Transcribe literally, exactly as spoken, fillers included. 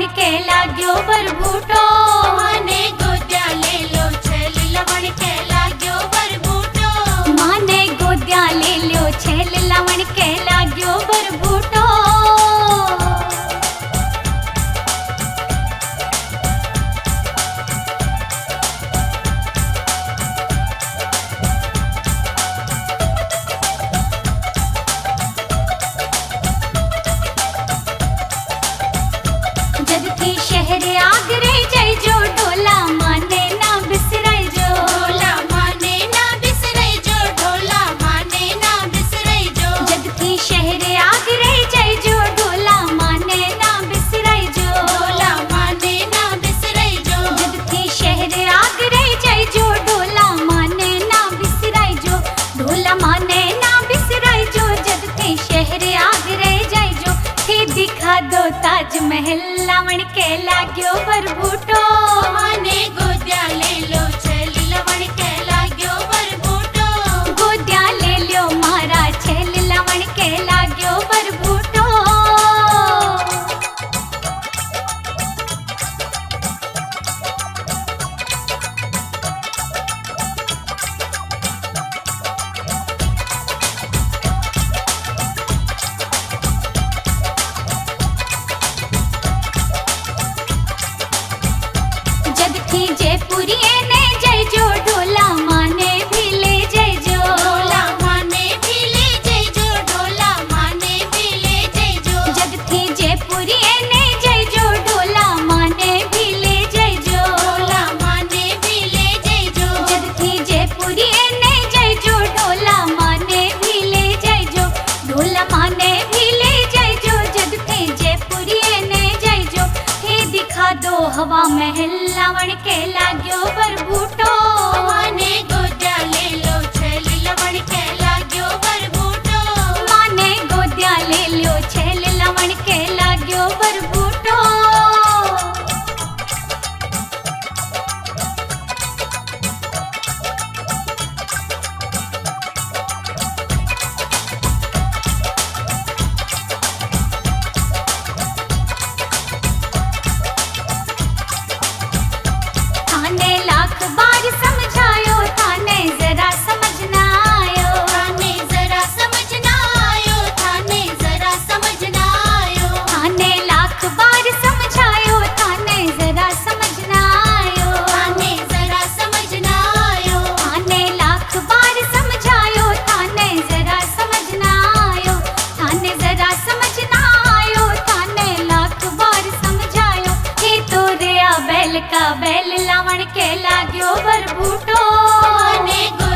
के लाग्यो बरबूटो। माने गोद्या ले लो छेल लवण के लाग्यो बरबूटो। माने गोद्या ले लो छेल लवण के लाग्यो बरबूटो। जद थी शहर आगरे जय जो ढोला माने ना बिसराई जो। ढोला माने ना बिसरई जो। ढोला माने ना बिसरई जो। जद थी शहर आगरे जय जो ढोला माने ना बिसराई जो। ढोला माने ना बिसरई जो। जद थी शहर आगरे जय जो ढोला माने ना बिसराई जो। ढोला माने ना बिसराई जो। जद थी शहर आगरे जय जो थे दिखा दो ताजमहल लावण के लाग्यो बरबूटो। माने गोद्या ले लो छेल लवण के लाग्यो बरबूटो। गोद्या ले लो मारा छेल लवण के लाग्यो बरबूटो। जद थी जयपुरिये ने जय जो ढोला माने भी ले जय जो। ढोला माने भी ले जय जो। ढोला माने भी ले जय जो। जद थी जयपुरिये ने जय जो ढोला माने भी ले जय जो। ढोला माने भी ले जय जो। जद थी जयपुरिये ने जय जो ढोला माने भी ले जय जो। ढोला माने भी ले जय जो। जद थी जयपुरिये ने जय जो हे दिखा दो हवा महल लावण के लाग्यो बरबूटो। माने गोद्या ले लो छेल लवण के लाग्यो बरबूटो। माने गोद्या ले लो छेल लवण के लाग्यो बरबूटो। थाने लाख बार समझायो थाने जरा समझ ना आयो। थाने जरा समझ ना आयो। थाने जरा समझ ना आयो। थाने लाख बार समझायो थाने जरा समझ ना आयो। थाने जरा समझ ना आयो। थाने लाख बार समझायो थाने जरा समझ ना आयो। थाने जरा समझ ना आयो। थाने लाख बार समझायो हे तो रे बैल का बैल लावण के लाग्यो बरबूटो। माने